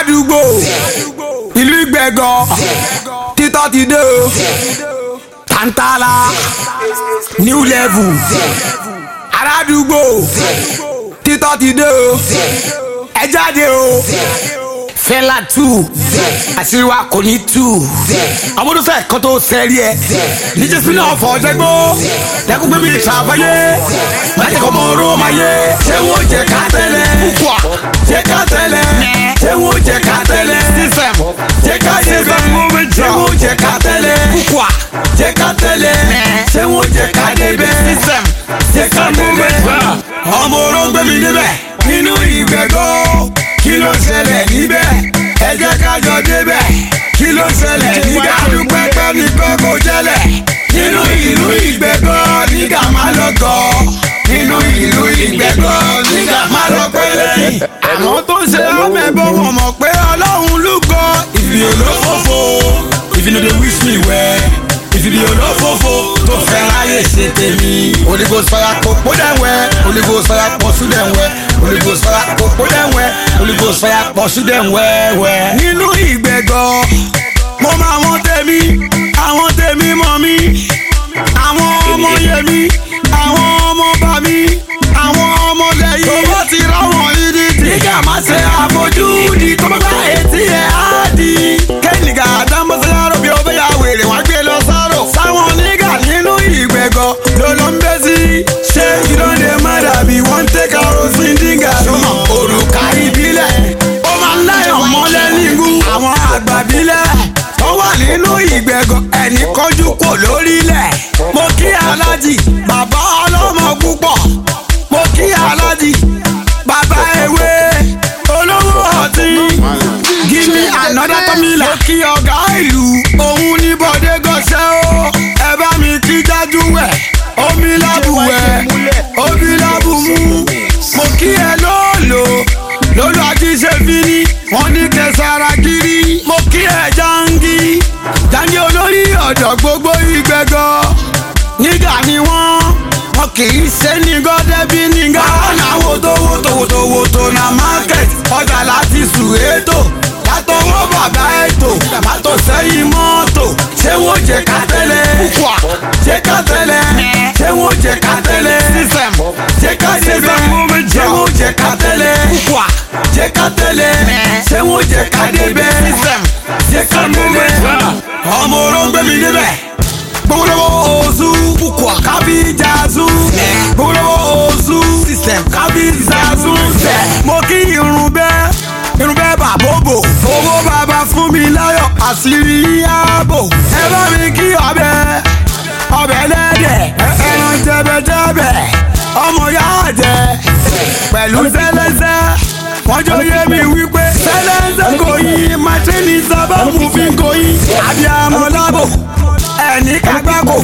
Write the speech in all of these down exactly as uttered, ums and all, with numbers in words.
aládùúgbò ìlú Ìgbẹ̀gàn títọ́ ti dé o tantala new level aládùúgbò títọ́ ti dé o ẹ jáde o Fẹlá two àṣírí wa kò ní tú ọmọdúnfẹ́ kan tó sẹ́rí ẹ níjẹ́ sínú ọ̀fọ̀ ọ̀dẹ́gbó lẹ́kùn gbé mi ìtàfẹ́yé láti kọ́ mọ́ ọ̀rọ̀ máa yé ṣé wọ́n jẹ́ ká tẹ́lẹ̀ jẹ́ ká tẹ́lẹ̀ ṣé wọ́n jẹ́ ká tẹ́lẹ̀ jẹ́ ká tẹ́lẹ̀ ṣé wọ́n jẹ́ ká tẹ́lẹ̀ jẹ́ ká tẹ́lẹ̀ ṣé wọ́n jẹ́ ká débẹ̀ jẹ́ ká débẹ̀ ọmọ oró ń gbé mi débẹ̀ nínú Ìgbẹ̀gàn kí ló ṣẹlẹ̀ níbẹ̀ ẹ jẹ́ ká jọ débẹ̀ kí ló ṣẹlẹ̀ níbẹ̀ adúpẹ́pẹ́ ní kókó jẹ́lẹ̀ nínú ìlú Ìgbẹ̀gàn nígbà má lọ gọ̀ nínú ìlú Ìgbẹ̀gàn nígbà má lọ pẹ́lẹ́. àwọn tó ń ṣe ọmọ ẹ̀bọ wọn mọ̀ pé Ọlọ́run ló gọ ìfì olófòfò if you no dey wish me well if you be olófòfò tó fẹ́ ráyè ṣe tèmi. Holy Ghost fire kókó dẹ̀wẹ̀ Holy Ghost fire pọ̀ṣù dẹ̀wẹ̀ Holy Ghost fire kókó dẹ̀wẹ̀ Holy Ghost fire pọ̀ṣù dẹ̀wẹ̀. nínú Ìgbẹ̀gàn mo mọ àwọn tèmi àwọn tèmi mọ̀ mí àwọn ọmọ yẹmi àwọn ọmọ bá mi àwọn ọmọ lẹ́yìn. tó bá ti ráwọn ìdí nígbà má ṣe àfojúdi tó bá bá etí ẹ̀ á di. kẹ́nìgà àdámọ́sẹ́ àrò bí ó bẹ́ yà wèrè wá gbé lọ sáró. sáwọn nígà nínú Ìgbẹ̀gàn ló ló ń bẹ́ sí. ṣé ìdánwò má dàbí wọ́n tẹ́ karosín díngà. sọmọ òrùka ìbílẹ̀ ó máa ń láyọ̀ mọ́lẹ́ nígú. àwọn àgbà bílẹ̀ tó wà nínú Ìgbẹ̀gàn ẹnì kọjú kò lórílẹ̀. mo kí alájì bàbá ọlọ́mọ púpọ̀ mo kí alájì bàbá ewé olówó ọtí give me another tamila. mo kí ọ̀gá ìlú òun ní Bọ̀dé gọ́ṣẹ́ o ẹ bá mi kí jájú wẹ̀ omi lábùwẹ̀ omi lábùmú. mo kí ẹ lóòlò lólu àjíṣe fini wọn ní kẹsàrà kiri. mo kí ẹ jangi jangi olórí ọ̀dọ́ gbogbo Ìgbẹ̀gàn nígà ni wọ́n wọn kì í ṣe ní gọ́dẹ́bí nígà. ọ̀nà wòtòwòtòwòtòwòtò na market ọjà láti Sùwétò látọwọ́ bàbá ètò tàbátò sẹ́yìn mọ́tò. ṣé wọ́n jẹ́ ká tẹ́lẹ̀ jẹ́ ká tẹ́lẹ̀ ṣé wọ́n jẹ́ ká tẹ́lẹ̀ jẹ́ ká tẹ́lẹ̀ ṣé wọ́n jẹ́ ká tẹ́lẹ̀ jẹ́ ká tẹ́lẹ̀ ṣé wọ́n jẹ́ ká débẹ̀ jẹ́ ká débẹ̀ ọmọ oró ń gbé mi débẹ̀. gbogbo ozu kábí jazu gbogbo ozu kábí jazu. mo kí irun bẹ́ẹ̀ irun bẹ́ẹ̀ bàbóbò owó bàbá fún mi láyọ̀ àṣírí ààbò. ẹ bá mi kí ọbẹ̀ ọbẹ̀ lẹ́dẹ̀ ẹran jẹbẹjẹbẹ ọmọ yá jẹ pẹ̀lú sẹ́lẹ́sẹ́ wọ́n jọ yé mi wípé sẹ́lẹ́sẹ́ kò yí màtíní sábà mú fi kò yí. àbíamọ lábò ẹni kagbáko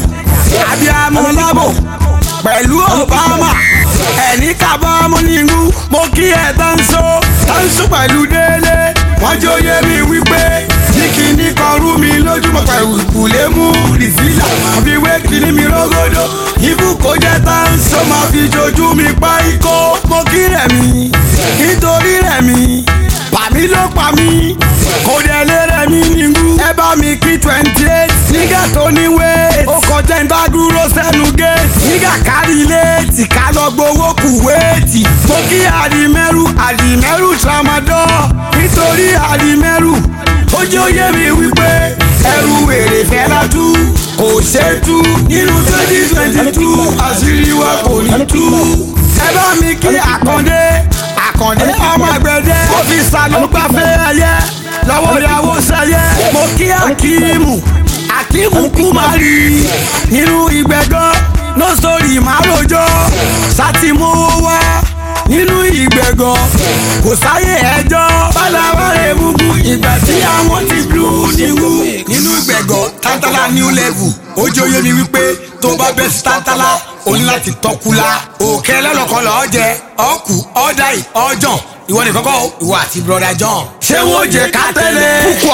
àbíamọ lábò pẹ̀lú Obama ẹni kábàámọ̀ nínú. mo kí ẹ tánṣó tánṣó pẹ̀lú Délé wọ́n jọ yé mi wípé ní kíní kan rú mi lójúmọ́ pẹ̀lú ìkùlé mú rìsílà àfi wé kíní mi rógódó ibú kò jẹ́ tánṣó máa fi jojú mi pa ikó. mo kí Rẹ̀mí nítorí Rẹ̀mí pàmí ló pa mí kò dẹ̀ lé Rẹ̀mí nínú. ẹ bá mi kí twenty eight nígà tó ní wéètì ó kọjá ń bá dúró sẹ́nu géètì nígà kárí léètì ká lọ gbowó kù wéètì. mo kí àdìmẹ́rù àdìmẹ́rù tramadol nítorí àdìmẹ́rù ó jẹ́ òye mi wípé ẹrù èrè Fẹlá tú kò ṣe tú nínú twenty twenty two àṣírí wa kò ní tú. ẹ bá mi kí Àkàndé Àkàndé ọmọ àgbẹ̀dẹ ọ́fíìsà ló gbàfẹ́ ẹyẹ lọ́wọ́ ìyàwó sẹ́yẹ. mo kí Akíìmù Akíìmù Kúmárì nínú Ìgbẹ̀gàn no story márojọ́ sátìmú wá nínú Ìgbẹ̀gàn kò sáyé ẹjọ́ bálabàrẹ̀ gbogbo ìgbà tí àwọn ti dùn níwú. nínú Ìgbẹ̀gàn tantala new level ó jóyè mi wípé tó bá bẹ́ sí tantala o ní láti tọ́kula. òkè lẹ́lọ́kọ́ lọ́ọ́ jẹ ọkù ọ̀dàì ọ̀jọ̀n ìwọ nìkan kọ́ ìwọ àti broda John. ṣé wọ́n jẹ́ ká tẹ́lẹ̀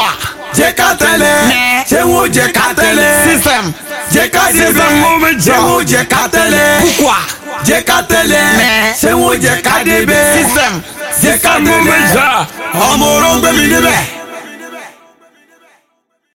jẹ́ ká tẹ́lẹ̀ ṣé wọ́n jẹ́ ká tẹ́lẹ̀ jẹ́ ká débẹ̀ ṣé wọ́n jẹ́ ká tẹ́lẹ̀ jẹ́ ká tẹ́lẹ̀ ṣé wọ́n jẹ́ ká débẹ̀ Zeka mọ́mẹ́jà ọmọ oró ń gbé mi débẹ̀.